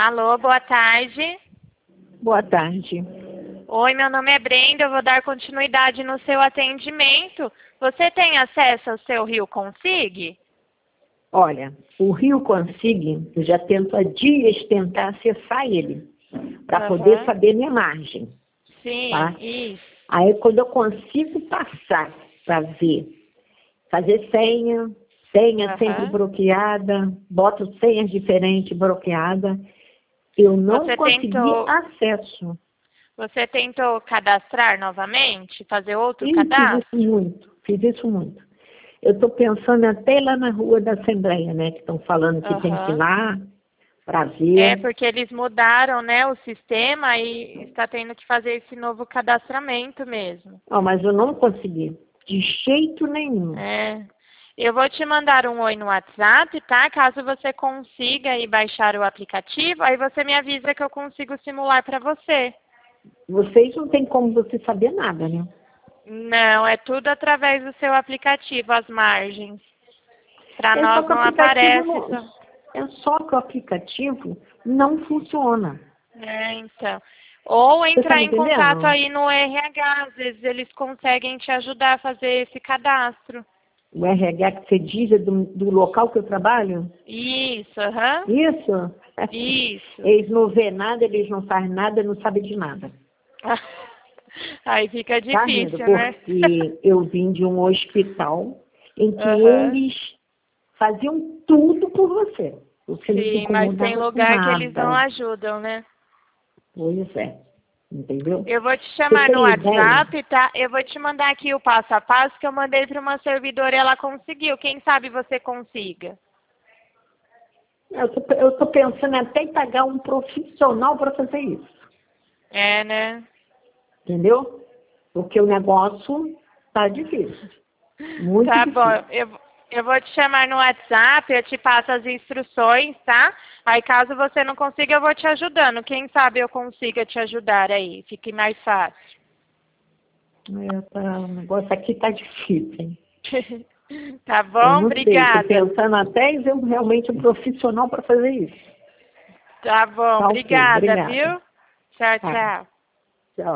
Alô, boa tarde. Boa tarde. Oi, meu nome é Brenda, eu vou dar continuidade no seu atendimento. Você tem acesso ao seu Rio Consig? Olha, o Rio Consig, eu já tento há dias tentar acessar ele, para poder saber minha margem. Sim, tá? isso. Aí quando eu consigo passar para ver, fazer senha sempre bloqueada, boto senhas diferentes bloqueada, eu não consegui acesso. Você tentou cadastrar novamente? Fazer outro Fiz cadastro? fiz isso muito. Eu estou pensando até lá na rua da Assembleia, né? Que estão falando que tem que ir lá para ver. É, porque eles mudaram, né, o sistema e está tendo que fazer esse novo cadastramento mesmo. Oh, mas eu não consegui, de jeito nenhum. É. Eu vou te mandar um oi no WhatsApp, tá? Caso você consiga aí baixar o aplicativo, aí você me avisa que eu consigo simular para você. Vocês não tem como você saber nada, né? Não, é tudo através do seu aplicativo, as margens. Para nós não aparece. É só que o aplicativo não funciona. É, então. Ou entrar em entendendo? contato aí no RH, às vezes eles conseguem te ajudar a fazer esse cadastro. O RH que você diz é do local que eu trabalho? Isso, Isso? Isso. Eles não vê nada, eles não fazem nada, não sabem de nada. Aí fica difícil, tá, né? Porque eu vim de um hospital em que eles faziam tudo por você. Você não se Sim, mas incomodava tem com lugar que nada. eles não ajudam, né? Pois é. Entendeu? Eu vou te chamar no WhatsApp, ideia? tá? Eu vou te mandar aqui o passo a passo que eu mandei para uma servidora e ela conseguiu. Quem sabe você consiga. Eu tô pensando até em pagar um profissional para fazer isso. É, né? Entendeu? Porque o negócio tá difícil. Muito Tá difícil. bom, eu vou te chamar no WhatsApp, eu te passo as instruções, tá? Aí caso você não consiga, eu vou te ajudando. Quem sabe eu consiga te ajudar aí, fique mais fácil. O negócio aqui tá difícil, hein? Tá Eu bom? não sei, tô Obrigada. pensando até em ver realmente um profissional para fazer isso. Tá bom, Tá ok, obrigada, obrigada. viu? Tchau, Tá. tchau.